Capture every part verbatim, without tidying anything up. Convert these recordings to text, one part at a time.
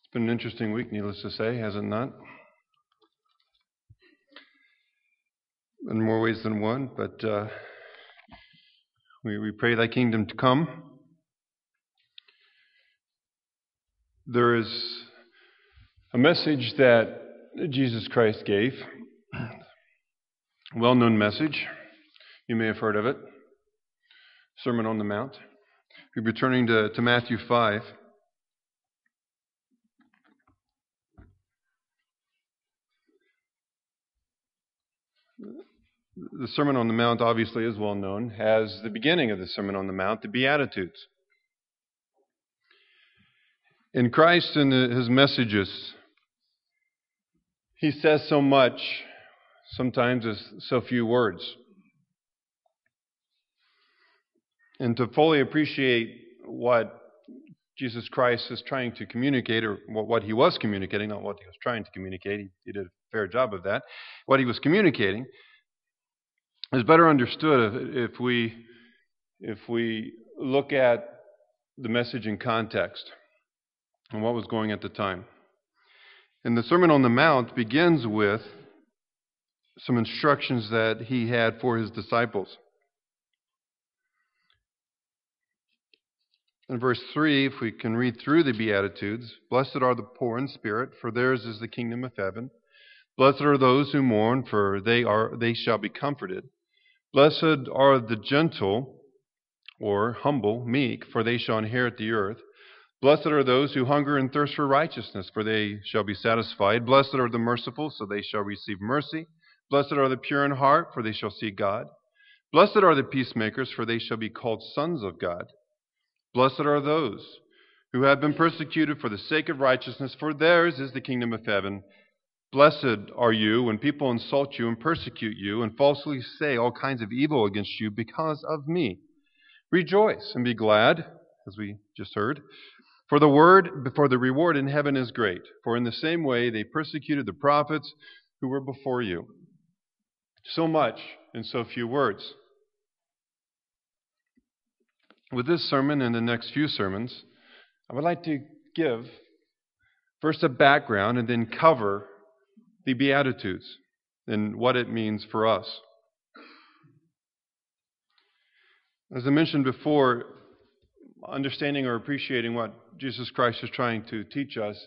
It's been an interesting week, needless to say, has it not? In more ways than one, but uh, we, we pray thy kingdom to come. There is a message that Jesus Christ gave, a well-known message. You may have heard of it, Sermon on the Mount. We'll be turning to, to Matthew five. The Sermon on the Mount obviously is well known as the beginning of the Sermon on the Mount, the Beatitudes. In Christ and his messages, he says so much, sometimes with so few words. And to fully appreciate what Jesus Christ is trying to communicate, or what he was communicating, not what he was trying to communicate, he, he did a fair job of that, what he was communicating is better understood if, if we if we look at the message in context and what was going at the time. And the Sermon on the Mount begins with some instructions that he had for his disciples. In verse three, if we can read through the Beatitudes, "Blessed are the poor in spirit, for theirs is the kingdom of heaven. Blessed are those who mourn, for they are they shall be comforted. Blessed are the gentle," or humble, "meek, for they shall inherit the earth. Blessed are those who hunger and thirst for righteousness, for they shall be satisfied. Blessed are the merciful, so they shall receive mercy. Blessed are the pure in heart, for they shall see God. Blessed are the peacemakers, for they shall be called sons of God. Blessed are those who have been persecuted for the sake of righteousness, for theirs is the kingdom of heaven. Blessed are you when people insult you and persecute you and falsely say all kinds of evil against you because of me. Rejoice and be glad," as we just heard, "for the word, for the reward in heaven is great. For in the same way they persecuted the prophets who were before you." So much in so few words. With this sermon and the next few sermons, I would like to give first a background and then cover the Beatitudes and what it means for us. As I mentioned before, understanding or appreciating what Jesus Christ is trying to teach us,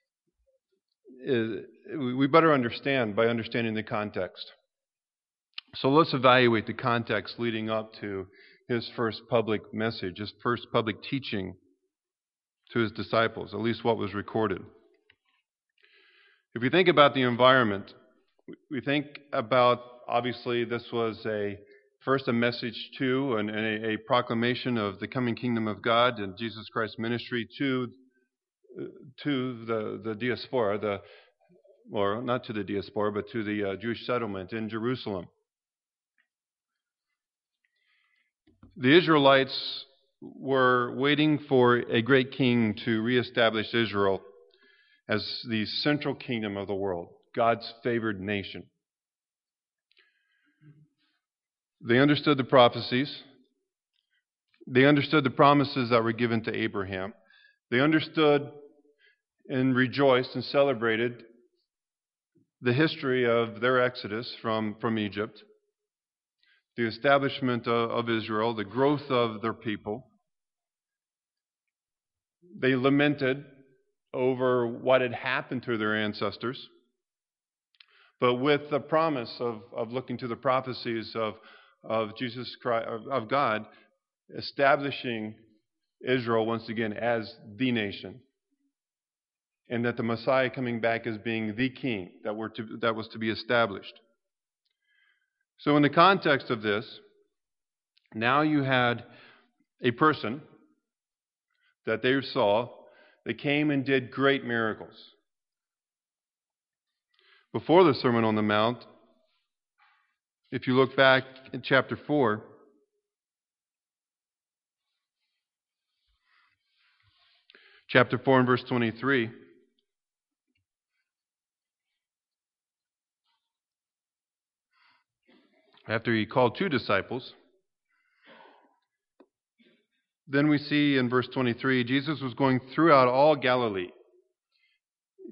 is, we better understand by understanding the context. So let's evaluate the context leading up to his first public message, his first public teaching to his disciples, at least what was recorded. If we think about the environment, we think about, obviously, this was a first a message to and a, a proclamation of the coming kingdom of God and Jesus Christ's ministry to to the, the diaspora, the or not to the diaspora, but to the uh, Jewish settlement in Jerusalem. The Israelites were waiting for a great king to reestablish Israel as the central kingdom of the world, God's favored nation. They understood the prophecies. They understood the promises that were given to Abraham. They understood and rejoiced and celebrated the history of their exodus from, from Egypt, the establishment of, of Israel, the growth of their people. They lamented over what had happened to their ancestors, but with the promise of, of looking to the prophecies of, of Jesus Christ, of, of God, establishing Israel once again as the nation, and that the Messiah coming back as being the king that were to, that was to be established. So in the context of this, now you had a person that they saw that came and did great miracles. Before the Sermon on the Mount, if you look back in chapter four, chapter four and verse twenty-three, after he called two disciples, then we see in verse twenty-three, Jesus was going throughout all Galilee,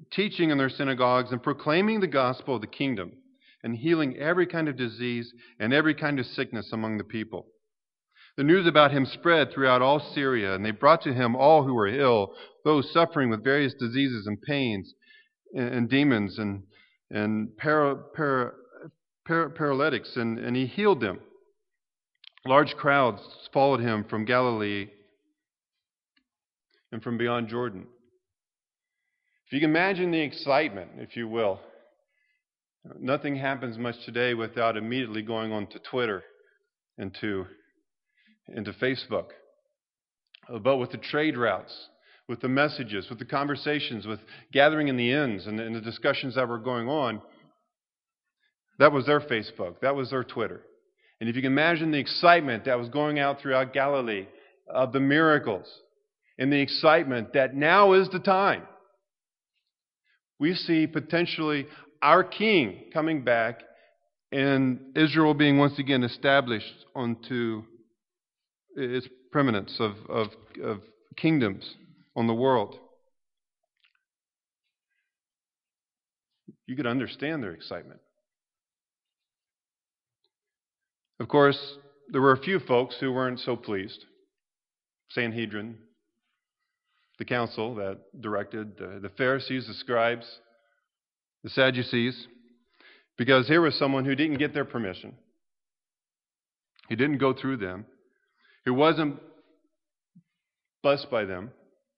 teaching in their synagogues and proclaiming the gospel of the kingdom and healing every kind of disease and every kind of sickness among the people. The news about him spread throughout all Syria, and they brought to him all who were ill, those suffering with various diseases and pains and, and demons and, and para, para, para, paralytics, and, and he healed them. Large crowds followed him from Galilee and from beyond Jordan. If you can imagine the excitement, if you will, nothing happens much today without immediately going on to Twitter and to, and to Facebook. But with the trade routes, with the messages, with the conversations, with gathering in the inns and, and the discussions that were going on, that was their Facebook, that was their Twitter. And if you can imagine the excitement that was going out throughout Galilee of the miracles, and the excitement that now is the time, we see potentially our King coming back and Israel being once again established onto its preeminence of, of, of kingdoms on the world. You could understand their excitement. Of course, there were a few folks who weren't so pleased. Sanhedrin, the council that directed, uh, the Pharisees, the scribes, the Sadducees, because here was someone who didn't get their permission. He didn't go through them. He wasn't blessed by them.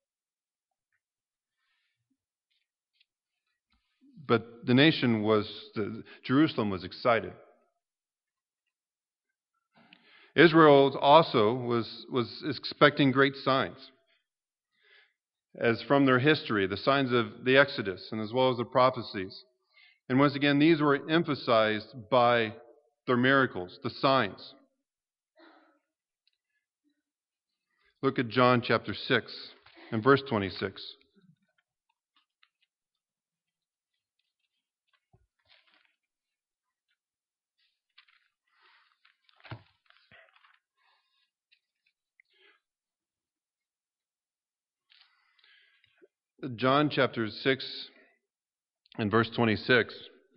But the nation was, the, Jerusalem was excited. Israel also was, was expecting great signs, as from their history, the signs of the Exodus, and as well as the prophecies. And once again, these were emphasized by their miracles, the signs. Look at John chapter six and verse twenty-six. John chapter six and verse twenty-six.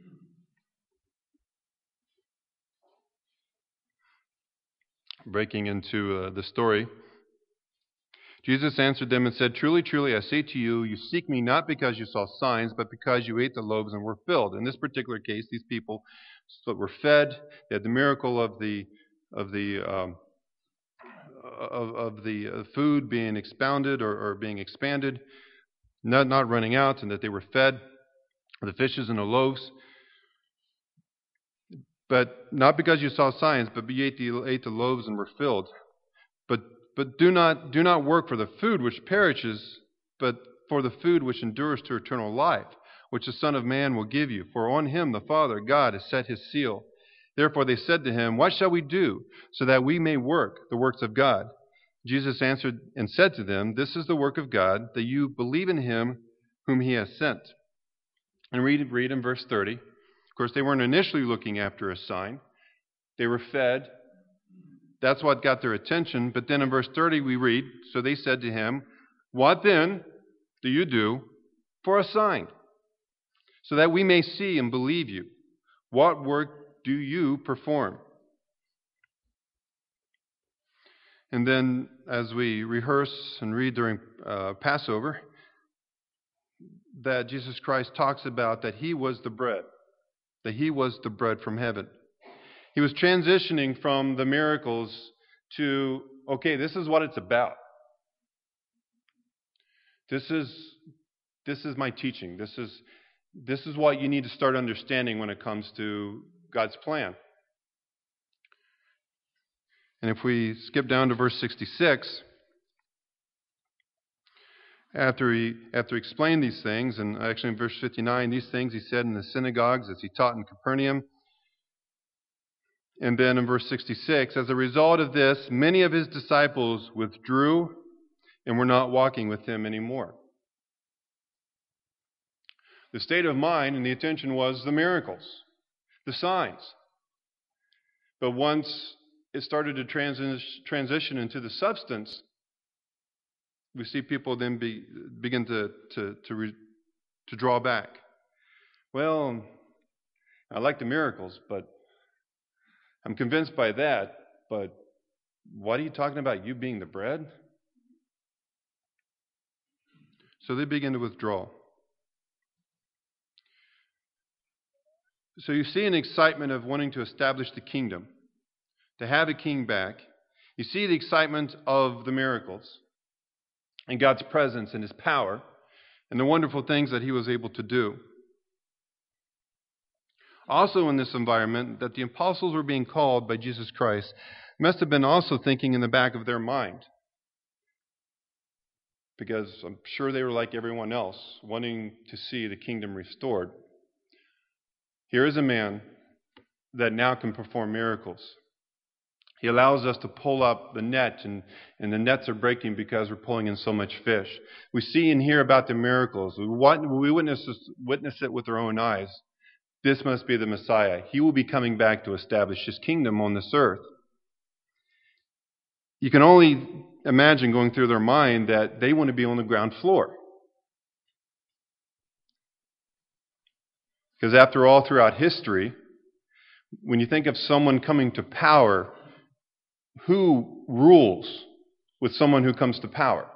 Breaking into uh, the story. Jesus answered them and said, "Truly, truly, I say to you, you seek me not because you saw signs, but because you ate the loaves and were filled." In this particular case, these people were fed. They had the miracle of the of the um, of, of the uh, food being expounded or, or being expanded. Not, not running out, and that they were fed the fishes and the loaves. But not because you saw signs, but you ate the, ate the loaves and were filled. But but do not do not work for the food which perishes, but for the food which endures to eternal life, which the Son of Man will give you. For on him the Father, God, has set his seal. Therefore they said to him, "What shall we do, so that we may work the works of God?" Jesus answered and said to them, "This is the work of God, that you believe in him whom he has sent." And read, read in verse thirty. Of course, they weren't initially looking after a sign. They were fed. That's what got their attention. But then in verse thirty we read, "So they said to him, 'What then do you do for a sign, so that we may see and believe you? What work do you perform?'" And then, as we rehearse and read during uh, Passover, that Jesus Christ talks about that he was the bread, that he was the bread from heaven. He was transitioning from the miracles to, okay, this is what it's about. This is this is my teaching. This is this is what you need to start understanding when it comes to God's plan. And if we skip down to verse sixty-six, after he after he explained these things, and actually in verse fifty-nine, these things he said in the synagogues as he taught in Capernaum. And then in verse sixty-six, as a result of this, many of his disciples withdrew and were not walking with him anymore. The state of mind and the attention was the miracles, the signs. But once it started to transi- transition into the substance, we see people then be, begin to, to, to re, to draw back. Well, I like the miracles, but I'm convinced by that, but what are you talking about, you being the bread? So they begin to withdraw. So you see an excitement of wanting to establish the kingdom, to have a king back. You see the excitement of the miracles and God's presence and His power and the wonderful things that He was able to do. Also in this environment, that the apostles were being called by Jesus Christ must have been also thinking in the back of their mind. Because I'm sure they were like everyone else, wanting to see the kingdom restored. Here is a man that now can perform miracles. He allows us to pull up the net, and, and the nets are breaking because we're pulling in so much fish. We see and hear about the miracles. We, want, we witness, witness it with our own eyes. This must be the Messiah. He will be coming back to establish His kingdom on this earth. You can only imagine going through their mind that they want to be on the ground floor. Because after all, throughout history, when you think of someone coming to power, who rules with someone who comes to power?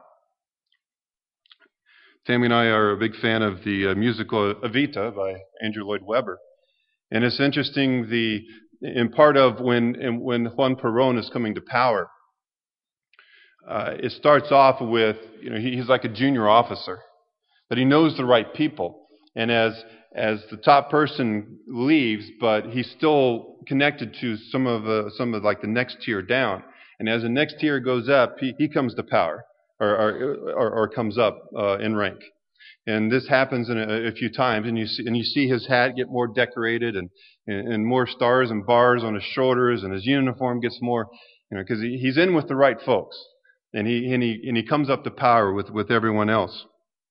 Tammy and I are a big fan of the uh, musical Evita by Andrew Lloyd Webber. And it's interesting, the in part of when, in, when Juan Perón is coming to power, uh, it starts off with, you know, he, he's like a junior officer, but he knows the right people. And as as the top person leaves, but he's still connected to some of uh, some of like the next tier down. And as the next tier goes up, he, he comes to power, or or, or, or comes up uh, in rank. And this happens in a, a few times, and you see and you see his hat get more decorated, and, and and more stars and bars on his shoulders, and his uniform gets more, you know, because he, he's in with the right folks, and he and he and he comes up to power with, with everyone else.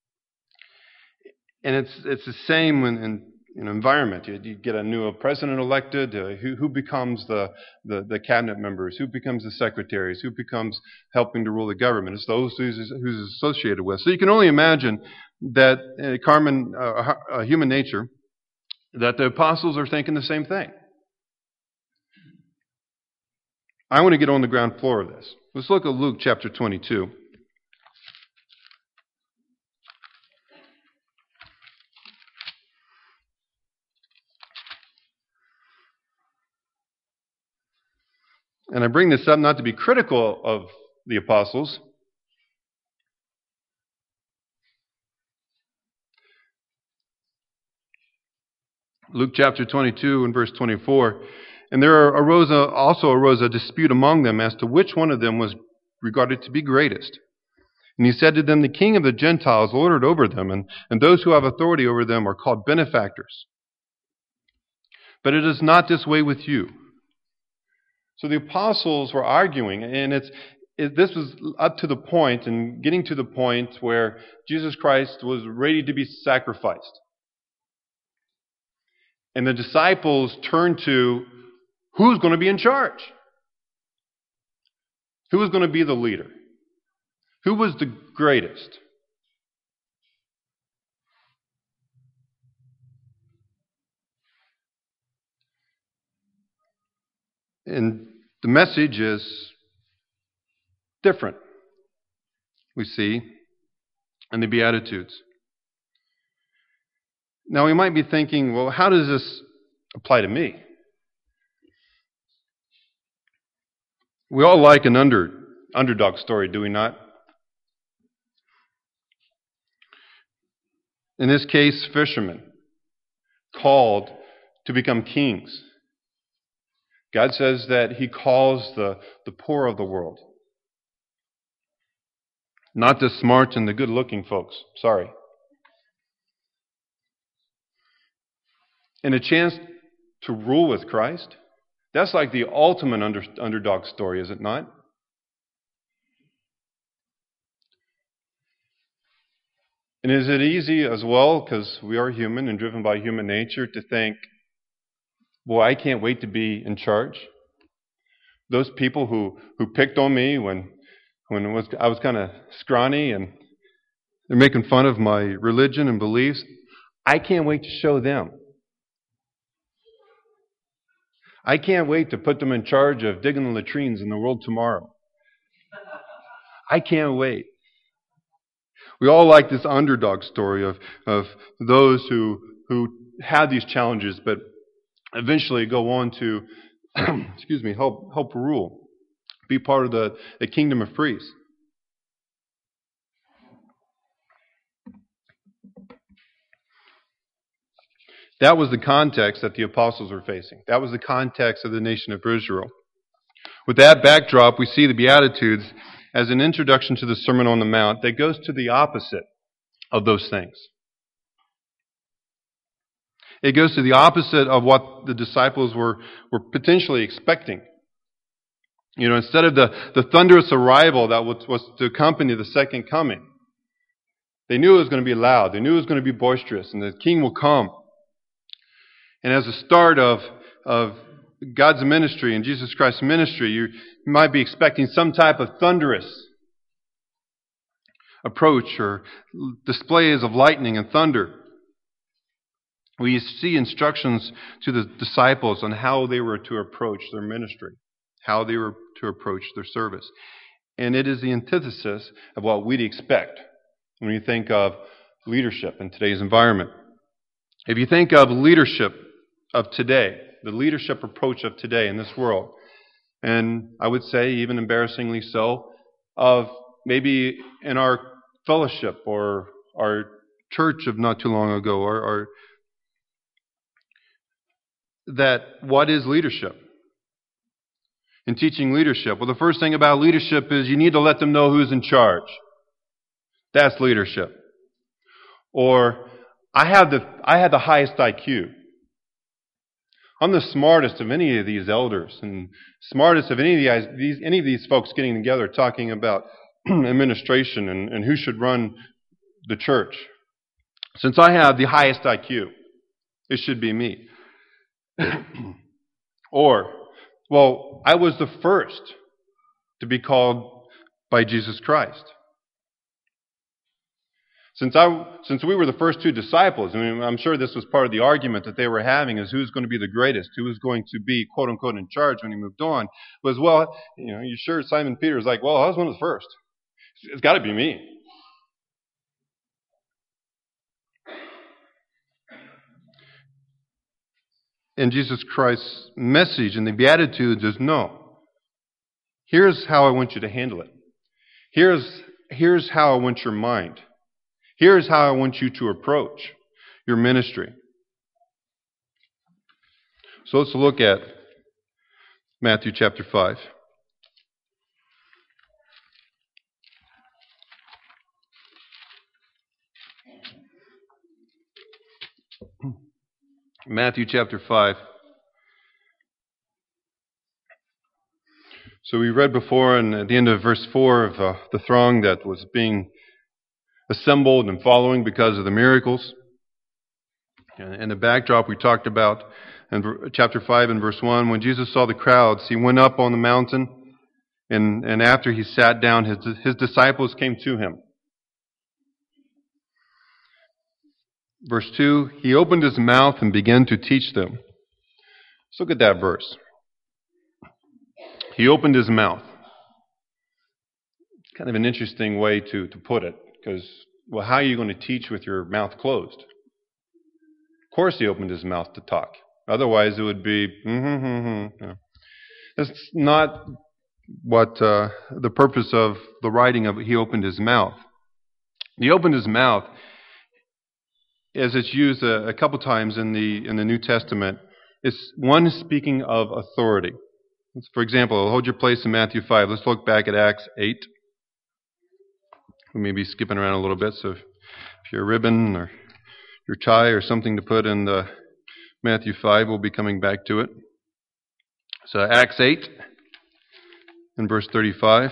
And it's it's the same in, in, in environment. You, you get a new president elected. Uh, who who becomes the, the the cabinet members? Who becomes the secretaries? Who becomes helping to rule the government? It's those who's, who's associated with. So you can only imagine that uh, Carmen, uh, uh, human nature, that the apostles are thinking the same thing. I want to get on the ground floor of this. Let's look at Luke chapter twenty-two. And I bring this up not to be critical of the apostles, Luke chapter twenty-two and verse twenty-four. And there arose a, also arose a dispute among them as to which one of them was regarded to be greatest. And he said to them, the king of the Gentiles lorded over them, and, and those who have authority over them are called benefactors. But it is not this way with you. So the apostles were arguing, and it's it, this was up to the point and getting to the point where Jesus Christ was ready to be sacrificed. And the disciples turned to, who's going to be in charge? Who is going to be the leader? Who was the greatest? And the message is different, we see, in the Beatitudes. Now we might be thinking, well, how does this apply to me? We all like an under, underdog story, do we not? In this case, fishermen called to become kings. God says that He calls the, the poor of the world. Not the smart and the good-looking folks. Sorry. And a chance to rule with Christ, that's like the ultimate under, underdog story, is it not? And is it easy as well, because we are human and driven by human nature, to think, boy, I can't wait to be in charge? Those people who, who picked on me when, when it was, I was kind of scrawny, and they're making fun of my religion and beliefs. I can't wait to show them. I can't wait to put them in charge of digging the latrines in the world tomorrow. I can't wait. We all like this underdog story of, of those who who had these challenges but eventually go on to excuse me, help help rule, be part of the, the kingdom of priests. That was the context that the apostles were facing. That was the context of the nation of Israel. With that backdrop, we see the Beatitudes as an introduction to the Sermon on the Mount that goes to the opposite of those things. It goes to the opposite of what the disciples were, were potentially expecting. You know, instead of the, the thunderous arrival that was, was to accompany the second coming, they knew it was going to be loud. They knew it was going to be boisterous, and the king will come. And as a start of, of God's ministry and Jesus Christ's ministry, you might be expecting some type of thunderous approach or displays of lightning and thunder. We see instructions to the disciples on how they were to approach their ministry, how they were to approach their service. And it is the antithesis of what we'd expect when you think of leadership in today's environment. If you think of leadership of today, the leadership approach of today in this world, and I would say even embarrassingly so, of maybe in our fellowship or our church of not too long ago, or, or that what is leadership? In teaching leadership, well, the first thing about leadership is you need to let them know who's in charge. That's leadership. Or I have the I have the highest I Q. I'm the smartest of any of these elders, and smartest of any of these any of these folks getting together talking about administration and, and who should run the church. Since I have the highest I Q, it should be me. Or, well, I was the first to be called by Jesus Christ. Since I, since we were the first two disciples, I mean, I'm sure this was part of the argument that they were having, is who's going to be the greatest, who was going to be, quote unquote, in charge when he moved on, was, well, you know, you sure Simon Peter's like, well, I was one of the first. It's got to be me. And Jesus Christ's message in the Beatitudes is, no. Here's how I want you to handle it. Here's, here's how I want your mind. Here's how I want you to approach your ministry. So let's look at Matthew chapter five. Matthew chapter five. So we read before, and at the end of verse four, of uh, the throng that was being assembled and following because of the miracles. And the backdrop we talked about in chapter five and verse one, when Jesus saw the crowds, he went up on the mountain, and, and after he sat down, his, his disciples came to him. Verse two, he opened his mouth and began to teach them. Let's look at that verse. He opened his mouth. It's kind of an interesting way to, to put it, because, well, how are you going to teach with your mouth closed? Of course he opened his mouth to talk. Otherwise it would be, mm-hmm, mm-hmm. You know. That's not what uh, the purpose of the writing of he opened his mouth. He opened his mouth, as it's used a, a couple times in the in the New Testament, is one speaking of authority. For example, hold your place in Matthew five. Let's look back at Acts eight. We may be skipping around a little bit, so if, if your ribbon or your tie or something to put in the Matthew five, we'll be coming back to it. So Acts eight and verse thirty-five.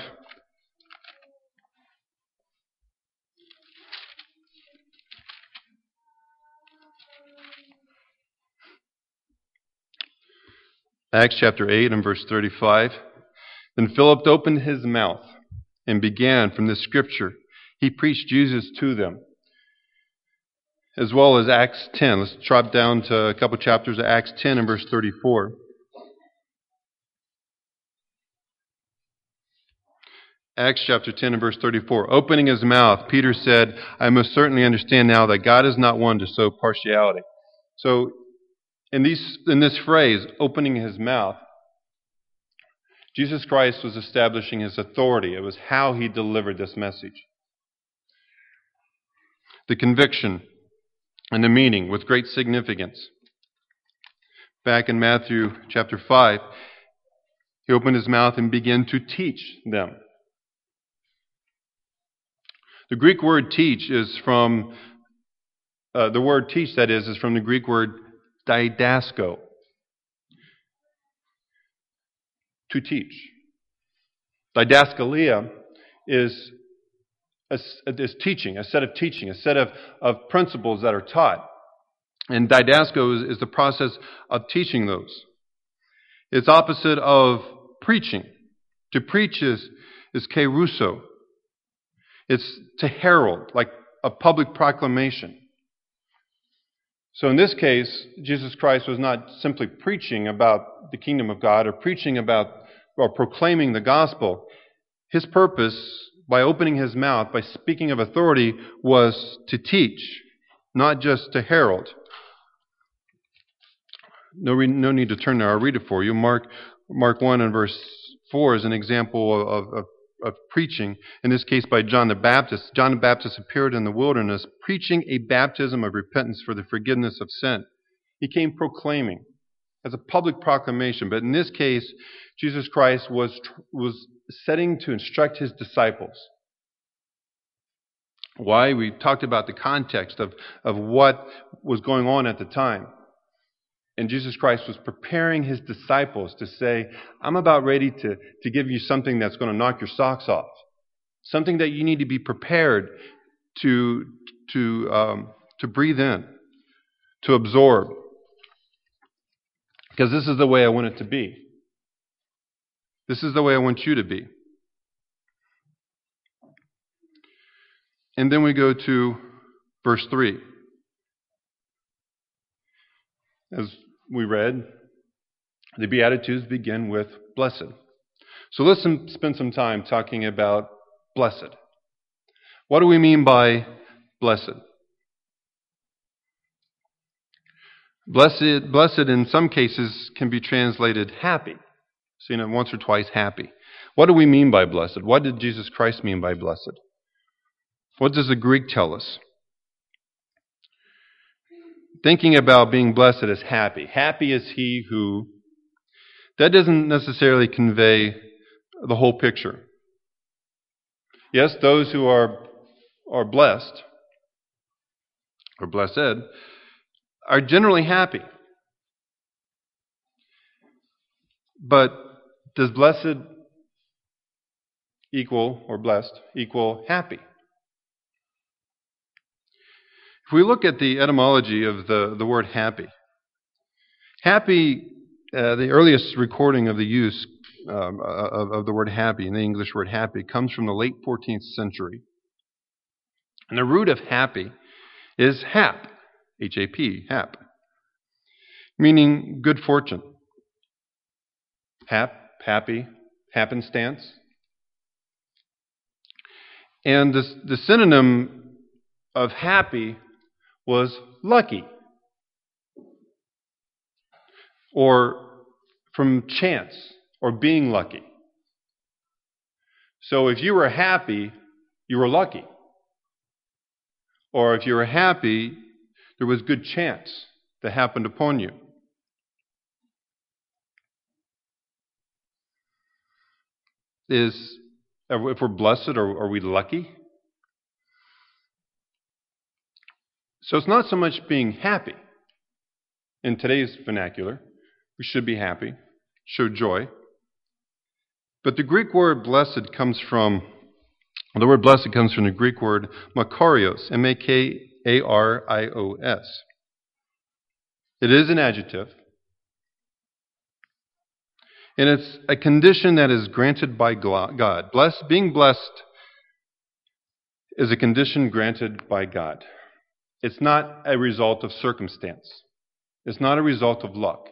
Acts chapter eight and verse thirty-five. Then Philip opened his mouth and began from this scripture. He preached Jesus to them. as well as Acts ten. Let's drop down to a couple chapters of Acts ten and verse thirty-four. Acts chapter ten and verse thirty-four. Opening his mouth, Peter said, I most certainly understand now that God is not one to show partiality. So, in, these, in this phrase, opening his mouth, Jesus Christ was establishing his authority. It was how he delivered this message. The conviction and the meaning with great significance. Back in Matthew chapter five, he opened his mouth and began to teach them. The Greek word teach is from, uh, the word teach, that is, is from the Greek word didasko. To teach. Didaskalia is, a, is teaching, a set of teaching, a set of, of principles that are taught. And didasko is, is the process of teaching those. It's opposite of preaching. To preach is, is keruso. It's to herald, like a public proclamation. So in this case, Jesus Christ was not simply preaching about the kingdom of God or preaching about or proclaiming the gospel. His purpose, by opening his mouth, by speaking of authority, was to teach, not just to herald. No, re- no need to turn there. I'll read it for you. Mark, Mark one and verse four is an example of, of of preaching, in this case by John the Baptist. John the Baptist appeared in the wilderness preaching a baptism of repentance for the forgiveness of sin. He came proclaiming as a public proclamation, but in this case, Jesus Christ was, was setting to instruct his disciples. Why? We talked about the context of, of what was going on at the time. And Jesus Christ was preparing his disciples to say, I'm about ready to, to give you something that's going to knock your socks off. Something that you need to be prepared to, to, um, to breathe in, to absorb. Because this is the way I want it to be. This is the way I want you to be. And then we go to verse three. As we read, the Beatitudes begin with blessed. So let's spend some time talking about blessed. What do we mean by blessed? Blessed, blessed in some cases can be translated happy. Seen it once or twice, happy. What do we mean by blessed? What did Jesus Christ mean by blessed? What does the Greek tell us? Thinking about being blessed as happy. Happy is he who... That doesn't necessarily convey the whole picture. Yes, those who are, are blessed, or blessed, are generally happy. But does blessed equal, or blessed, equal happy? If we look at the etymology of the, the word happy, happy, uh, the earliest recording of the use um, of, of the word happy, in the English word happy, comes from the late fourteenth century. And the root of happy is hap, H A P, hap, meaning good fortune. Hap, happy, happenstance. And the, the synonym of happy was lucky, or from chance, or being lucky. So if you were happy, you were lucky. Or if you were happy, there was good chance that happened upon you. Is, if we're blessed, are, are we lucky? So it's not so much being happy. In today's vernacular, we should be happy, show joy. But the Greek word blessed comes from, the word blessed comes from the Greek word makarios, M A K A R I O S. It is an adjective. And it's a condition that is granted by God. Blessed, being blessed is a condition granted by God. It's not a result of circumstance. It's not a result of luck.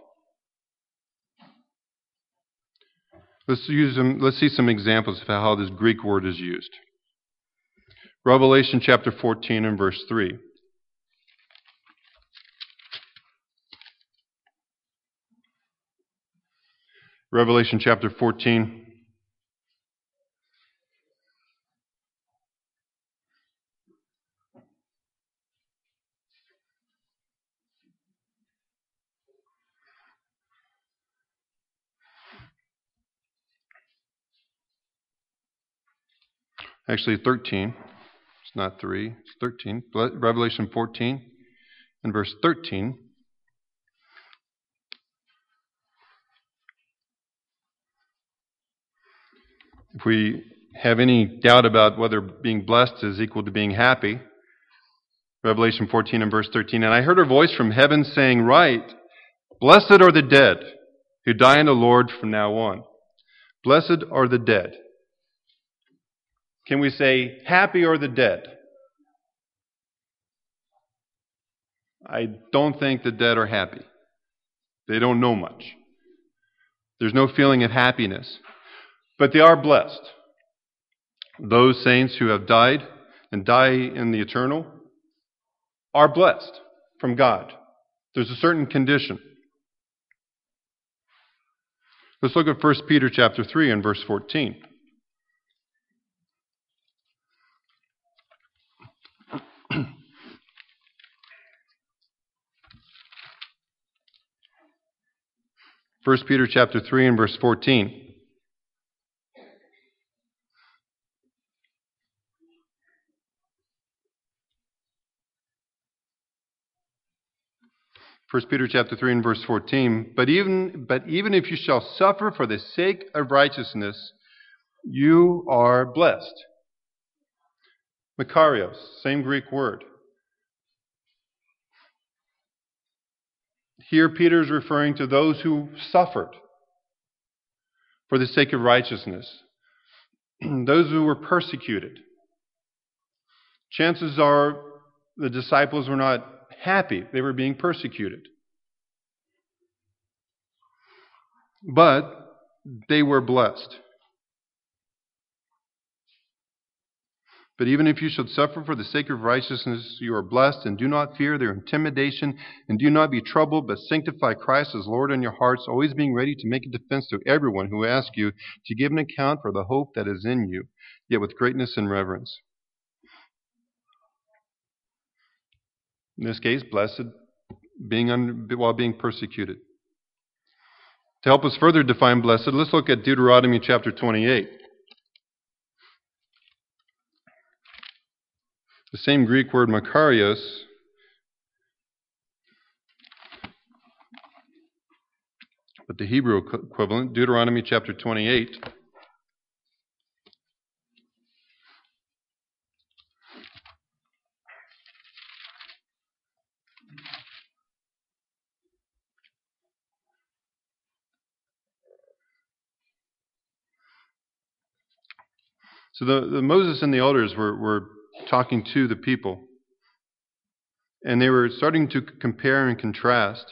Let's use them, let's see some examples of how this Greek word is used. Revelation chapter fourteen and verse three. Revelation chapter fourteen. Actually, thirteen. It's not three, it's thirteen. Revelation fourteen and verse thirteen. If we have any doubt about whether being blessed is equal to being happy, Revelation fourteen and verse thirteen, and I heard a voice from heaven saying, "Write, blessed are the dead who die in the Lord from now on." Blessed are the dead. Can we say, happy are the dead? I don't think the dead are happy. They don't know much. There's no feeling of happiness. But they are blessed. Those saints who have died and die in the eternal are blessed from God. There's a certain condition. Let's look at First Peter chapter three and verse fourteen. First Peter chapter three and verse fourteen. First Peter chapter three and verse fourteen. But even but even if you shall suffer for the sake of righteousness, you are blessed. Makarios, same Greek word. Here Peter is referring to those who suffered for the sake of righteousness, those who were persecuted. Chances are the disciples were not happy. They were being persecuted. But they were blessed. But even if you should suffer for the sake of righteousness, you are blessed, and do not fear their intimidation, and do not be troubled, but sanctify Christ as Lord in your hearts, always being ready to make a defense to everyone who asks you to give an account for the hope that is in you, yet with greatness and reverence. In this case, blessed being under, while being persecuted. To help us further define blessed, let's look at Deuteronomy chapter twenty-eight. The same Greek word makarios, but the Hebrew equivalent, Deuteronomy chapter twenty-eight. So the, the Moses and the elders were, were talking to the people, and they were starting to compare and contrast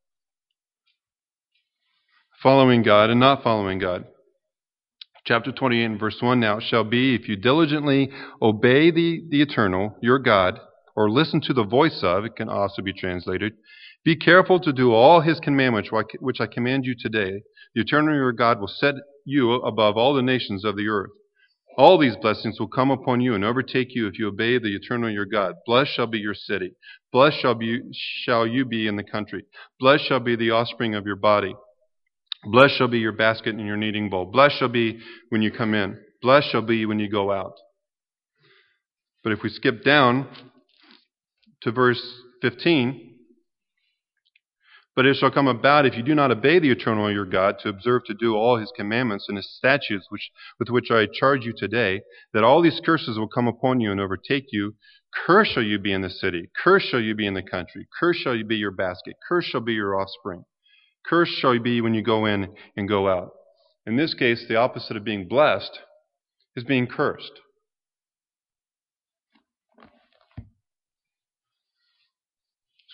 following God and not following God. Chapter twenty-eight and verse one, now it shall be, if you diligently obey the, the Eternal, your God, or listen to the voice of, it can also be translated, be careful to do all his commandments which I command you today. The Eternal your God will set you above all the nations of the earth. All these blessings will come upon you and overtake you if you obey the Eternal your God. Blessed shall be your city. Blessed shall be shall you be in the country. Blessed shall be the offspring of your body. Blessed shall be your basket and your kneading bowl. Blessed shall be when you come in. Blessed shall be when you go out. But if we skip down to verse fifteen, but it shall come about, if you do not obey the Eternal your God, to observe to do all his commandments and his statutes which, with which I charge you today, that all these curses will come upon you and overtake you. Cursed shall you be in the city. Cursed shall you be in the country. Cursed shall you be your basket. Cursed shall be your offspring. Cursed shall you be when you go in and go out. In this case, the opposite of being blessed is being cursed.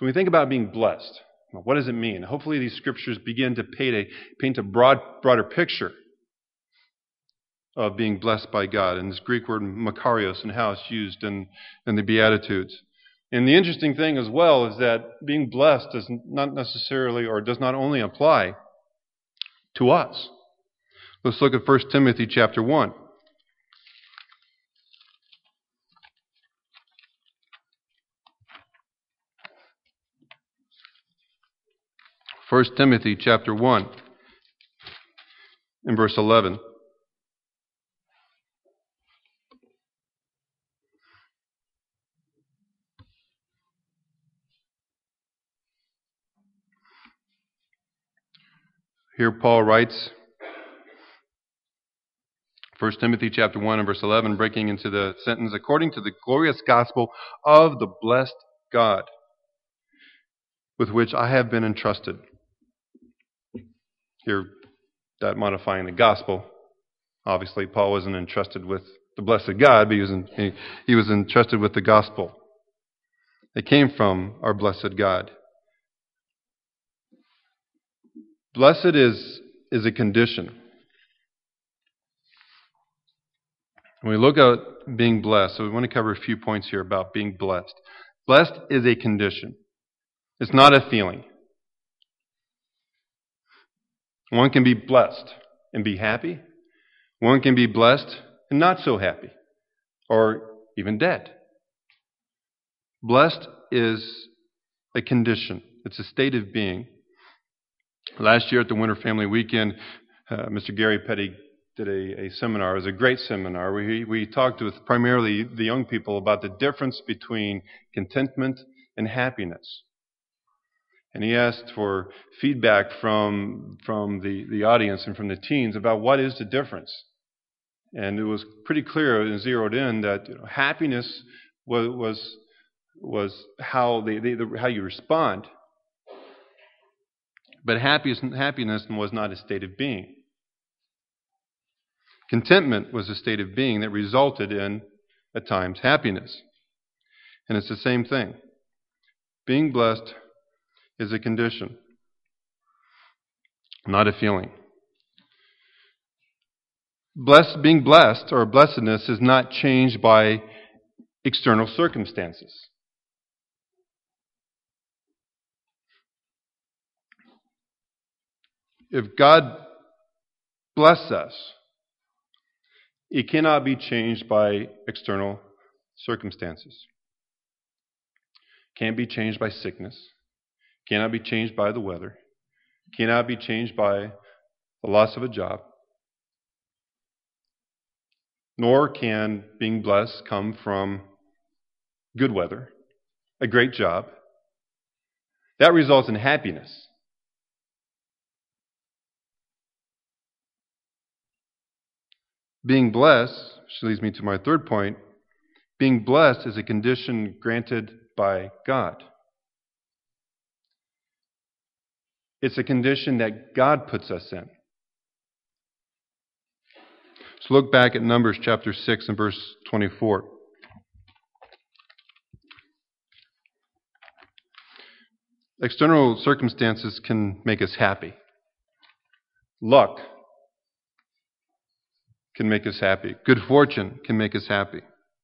when we think about being blessed, what does it mean? Hopefully these scriptures begin to paint a, paint a broad, broader picture of being blessed by God, and this Greek word makarios, and how it's used in, in the Beatitudes. And the interesting thing as well is that being blessed does not necessarily, or does not only apply to us. Let's look at First Timothy chapter one. First Timothy chapter one, in verse eleven. Here Paul writes, First Timothy chapter one and verse eleven, breaking into the sentence, according to the glorious gospel of the blessed God, with which I have been entrusted. Here, that modifying the gospel. Obviously, Paul wasn't entrusted with the blessed God, but he was, in, he, he was entrusted with the gospel. It came from our blessed God. Blessed is, is a condition. When we look at being blessed, so we want to cover a few points here about being blessed. Blessed is a condition. It's not a feeling. One can be blessed and be happy. One can be blessed and not so happy, or even dead. Blessed is a condition. It's a state of being. Last year at the Winter Family Weekend, uh, Mister Gary Petty did a, a seminar. It was a great seminar. We, we talked with primarily the young people about the difference between contentment and happiness. And he asked for feedback from, from the, the audience and from the teens about what is the difference. And it was pretty clear and zeroed in that you know, happiness was, was, was how, they, they, the, how you respond. But happiness, happiness was not a state of being. Contentment was a state of being that resulted in, at times, happiness. And it's the same thing. Being blessed is a condition, not a feeling. Blessed, being blessed, or blessedness, is not changed by external circumstances. If God bless us, it cannot be changed by external circumstances. Can't be changed by sickness. Cannot be changed by the weather. Cannot be changed by the loss of a job. Nor can being blessed come from good weather, a great job. That results in happiness. Being blessed, which leads me to my third point, being blessed is a condition granted by God. It's a condition that God puts us in. So look back at Numbers chapter six and verse twenty-four. External circumstances can make us happy. Luck can make us happy. Good fortune can make us happy.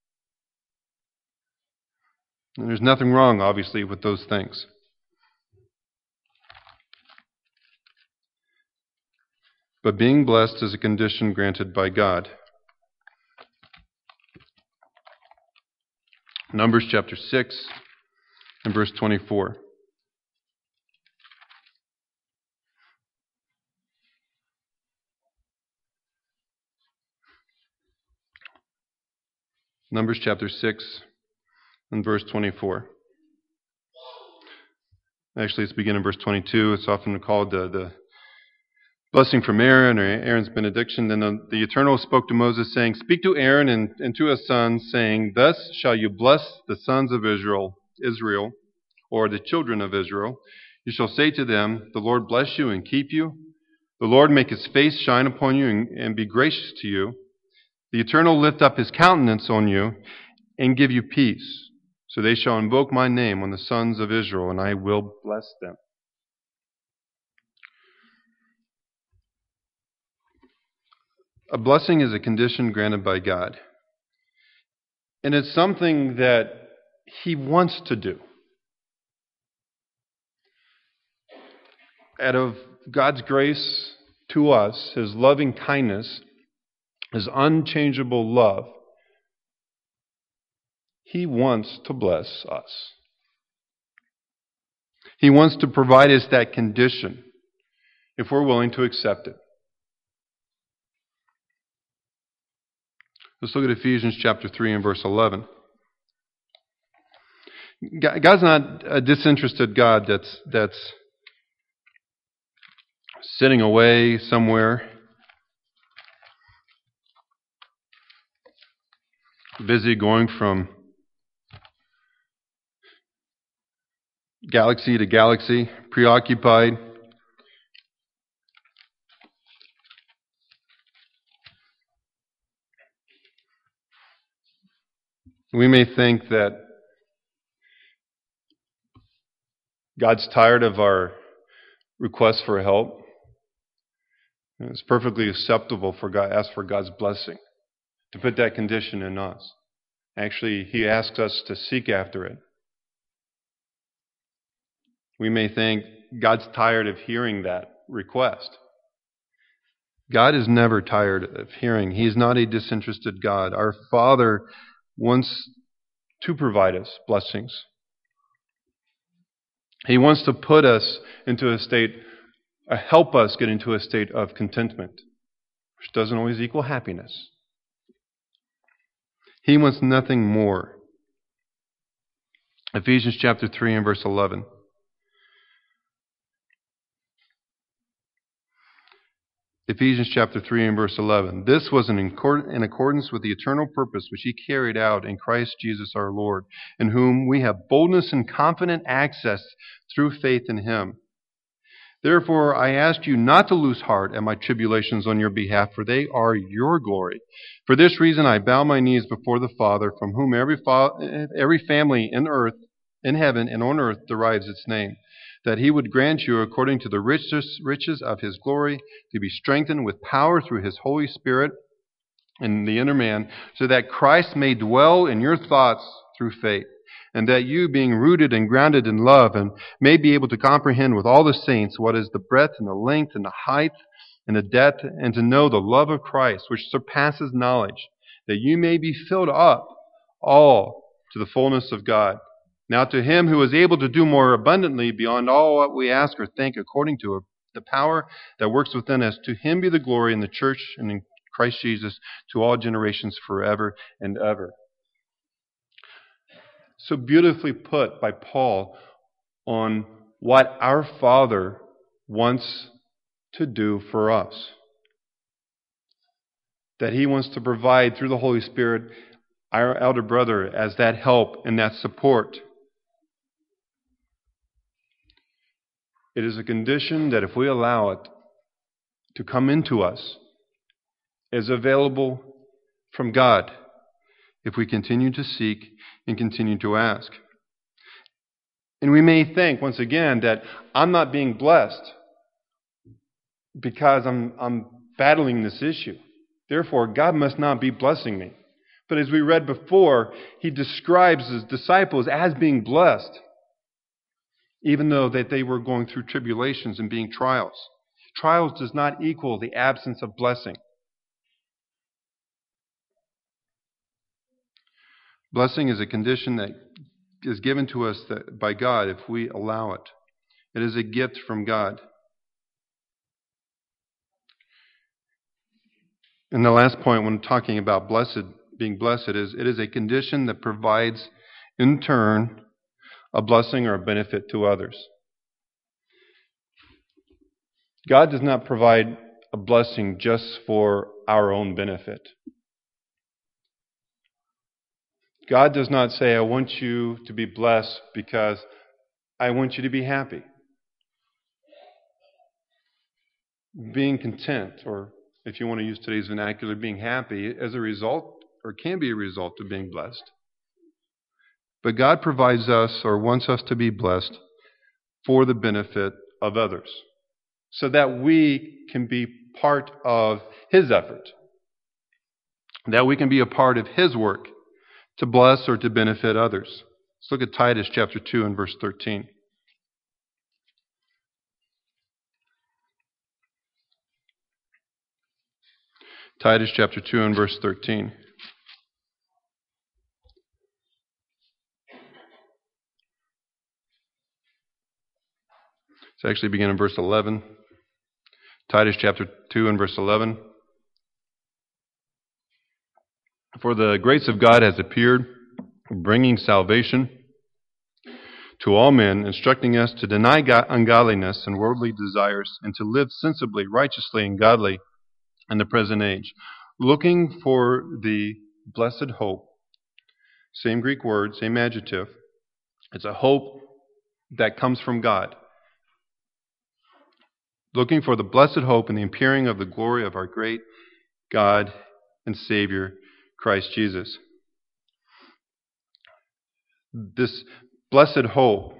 And there's nothing wrong, obviously, with those things. But being blessed is a condition granted by God. Numbers chapter six and verse twenty-four. Numbers chapter six and verse twenty-four. Actually, it's beginning in verse twenty-two. It's often called the, the blessing from Aaron, or Aaron's benediction. Then the, the Eternal spoke to Moses, saying, Speak to Aaron and, and to his sons, saying, Thus shall you bless the sons of Israel, Israel, or the children of Israel. You shall say to them, The Lord bless you and keep you. The Lord make his face shine upon you and, and be gracious to you. The Eternal lift up his countenance on you and give you peace. So they shall invoke my name on the sons of Israel, and I will bless them. A blessing is a condition granted by God. And it's something that He wants to do. Out of God's grace to us, His loving kindness, His unchangeable love, He wants to bless us. He wants to provide us that condition if we're willing to accept it. Let's look at Ephesians chapter three and verse eleven. God's not a disinterested God that's that's sitting away somewhere, busy going from galaxy to galaxy, preoccupied. We may think that God's tired of our requests for help. It's perfectly acceptable for God ask for God's blessing, to put that condition in us. Actually, He asks us to seek after it. We may think God's tired of hearing that request. God is never tired of hearing. He is not a disinterested God. Our Father wants to provide us blessings. He wants to put us into a state, uh, help us get into a state of contentment, which doesn't always equal happiness. He wants nothing more. Ephesians chapter three and verse eleven. Ephesians chapter three and verse eleven. This was in, accord- in accordance with the eternal purpose which He carried out in Christ Jesus our Lord, in whom we have boldness and confident access through faith in Him. Therefore I ask you not to lose heart at my tribulations on your behalf, for they are your glory. For this reason I bow my knees before the Father, from whom every, fa- every family in earth, in heaven and on earth derives its name, that He would grant you, according to the riches, riches of His glory, to be strengthened with power through His Holy Spirit in the inner man, so that Christ may dwell in your thoughts through faith, and that you, being rooted and grounded in love, and may be able to comprehend with all the saints what is the breadth and the length and the height and the depth, and to know the love of Christ, which surpasses knowledge, that you may be filled up all to the fullness of God. Now to Him who is able to do more abundantly beyond all what we ask or think, according to the power that works within us, to Him be the glory in the church and in Christ Jesus to all generations forever and ever. So beautifully put by Paul on what our Father wants to do for us. That He wants to provide through the Holy Spirit our elder brother as that help and that support. It is a condition that if we allow it to come into us, is available from God if we continue to seek and continue to ask. And we may think, once again, that I'm not being blessed because I'm, I'm battling this issue. Therefore, God must not be blessing me. But as we read before, He describes His disciples as being blessed, even though that they were going through tribulations and being trials. Trials does not equal the absence of blessing. Blessing is a condition that is given to us that, by God if we allow it. It is a gift from God. And the last point when talking about blessed, being blessed, is it is a condition that provides in turn a blessing or a benefit to others. God does not provide a blessing just for our own benefit. God does not say, I want you to be blessed because I want you to be happy. Being content, or if you want to use today's vernacular, being happy, as a result, or can be a result of being blessed. but God provides us or wants us to be blessed for the benefit of others, so that we can be part of His effort, that we can be a part of His work to bless or to benefit others. Let's look at Titus chapter two and verse thirteen. Titus chapter two and verse thirteen. It's actually begin in verse eleven. Titus chapter two and verse eleven. For the grace of God has appeared, bringing salvation to all men, instructing us to deny ungodliness and worldly desires, and to live sensibly, righteously, and godly in the present age, looking for the blessed hope. Same Greek word, same adjective. It's a hope that comes from God. Looking for the blessed hope and the appearing of the glory of our great God and Savior, Christ Jesus. This blessed hope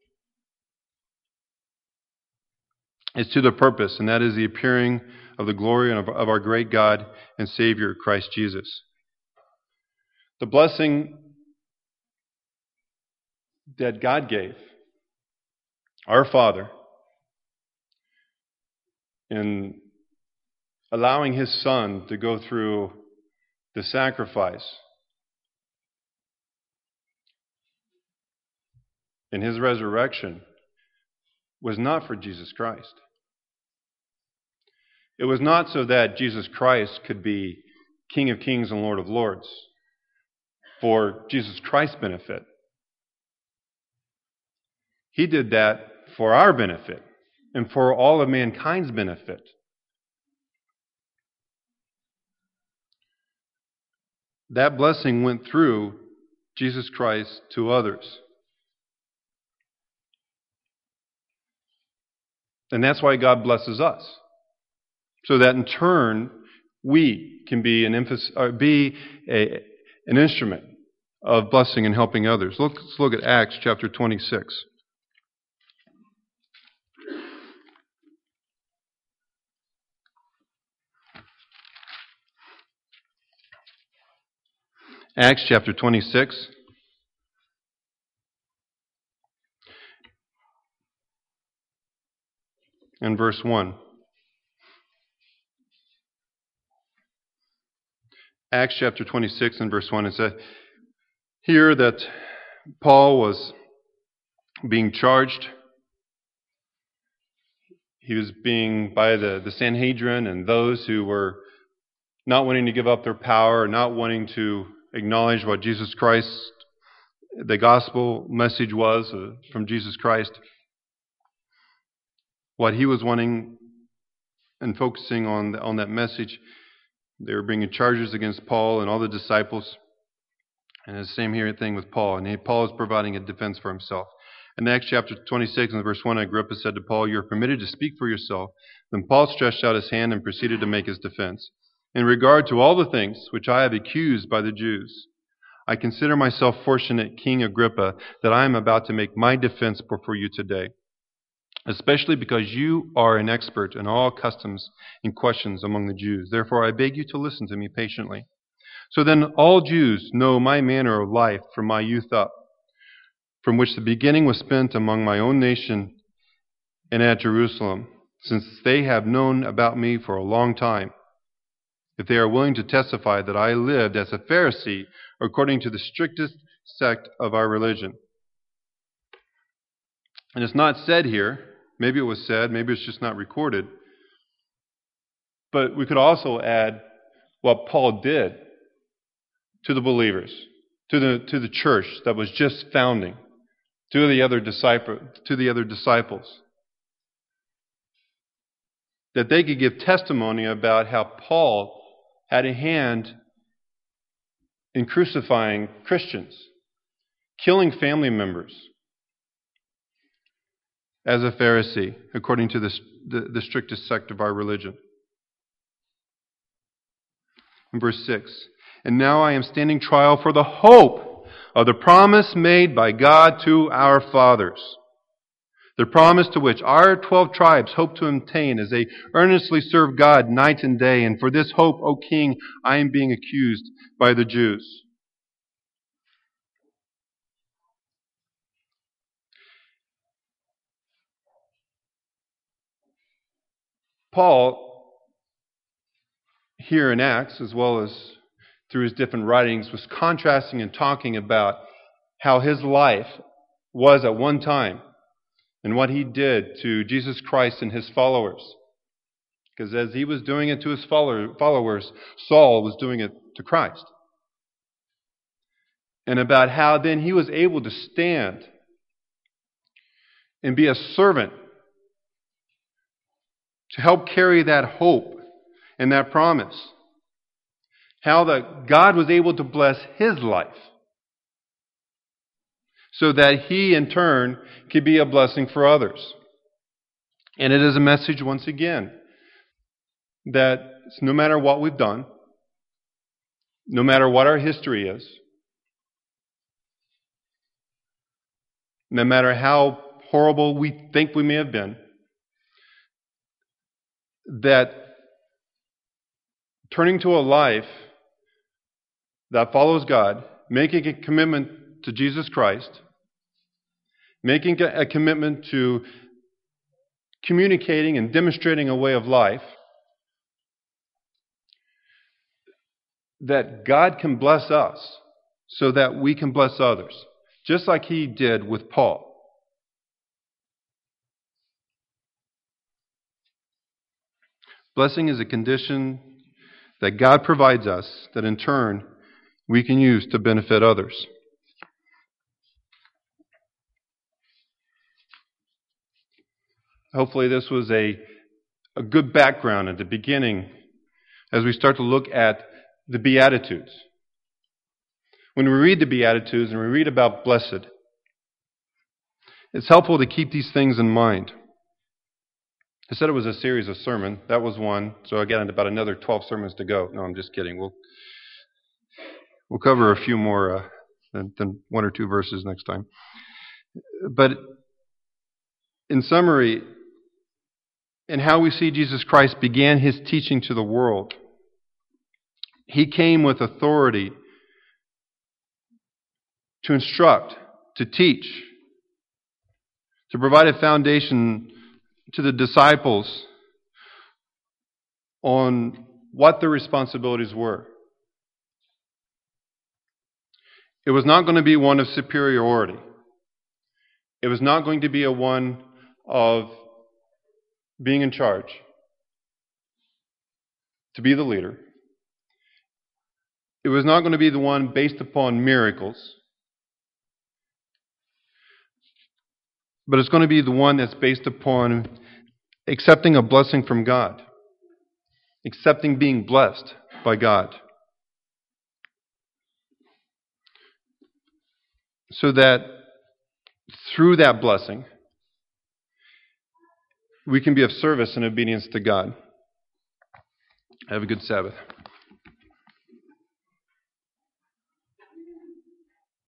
is to the purpose, and that is the appearing of the glory of our great God and Savior, Christ Jesus. The blessing that God gave our Father in allowing His Son to go through the sacrifice in His resurrection was not for Jesus Christ. It was not so that Jesus Christ could be King of Kings and Lord of Lords for Jesus Christ's benefit. He did that for our benefit and for all of mankind's benefit. That blessing went through Jesus Christ to others. And that's why God blesses us, so that in turn we can be an emphasis, or be a, an instrument of blessing and helping others. Look, let's look at Acts chapter twenty-six. Acts chapter twenty-six. And verse one. Acts chapter twenty-six and verse one. It said here that Paul was being charged. He was being, by the, the Sanhedrin and those who were not wanting to give up their power, not wanting to acknowledge what Jesus Christ, the gospel message was uh, from Jesus Christ. What he was wanting and focusing on on that message, they were bringing charges against Paul and all the disciples. And the same here thing with Paul. And he, Paul is providing a defense for himself. In Acts chapter twenty-six and verse one, Agrippa said to Paul, "You are permitted to speak for yourself." Then Paul stretched out his hand and proceeded to make his defense. "In regard to all the things which I have accused by the Jews, I consider myself fortunate, King Agrippa, that I am about to make my defense before you today, especially because you are an expert in all customs and questions among the Jews. Therefore, I beg you to listen to me patiently. So then all Jews know my manner of life from my youth up, from which the beginning was spent among my own nation and at Jerusalem, since they have known about me for a long time, if they are willing to testify that I lived as a Pharisee according to the strictest sect of our religion." And it's not said here. Maybe it was said, maybe it's just not recorded. But we could also add what Paul did to the believers, to the to the church that was just founding, to the other disciple, to the other disciples, that they could give testimony about how Paul had a hand in crucifying Christians, killing family members, as a Pharisee, according to the, the, the strictest sect of our religion. In verse six, "And now I am standing trial for the hope of the promise made by God to our fathers. The promise to which our twelve tribes hope to obtain as they earnestly serve God night and day. And for this hope, O King, I am being accused by the Jews. Paul, here in Acts, as well as through his different writings, was contrasting and talking about how his life was at one time and what he did to Jesus Christ and his followers. Because as he was doing it to his followers, Saul was doing it to Christ. And about how then he was able to stand and be a servant to help carry that hope and that promise. How that God was able to bless his life so that he in turn could be a blessing for others. And it is a message once again that no matter what we've done, no matter what our history is, no matter how horrible we think we may have been, that turning to a life that follows God, making a commitment to Jesus Christ, making a commitment to communicating and demonstrating a way of life, that God can bless us so that we can bless others, just like he did with Paul. Blessing is a condition that God provides us that in turn we can use to benefit others. Hopefully this was a, a good background at the beginning as we start to look at the Beatitudes. When we read the Beatitudes and we read about blessed, it's helpful to keep these things in mind. I said it was a series of sermons. That was one. So I got about another twelve sermons to go. No, I'm just kidding. We'll we'll cover a few more uh, than, than one or two verses next time. But in summary, in how we see Jesus Christ began his teaching to the world, he came with authority to instruct, to teach, to provide a foundation to the disciples on what their responsibilities were. It was not going to be one of superiority. It was not going to be a one of being in charge, to be the leader. It was not going to be the one based upon miracles, but it's going to be the one that's based upon accepting a blessing from God, accepting being blessed by God, so that through that blessing, we can be of service and obedience to God. Have a good Sabbath.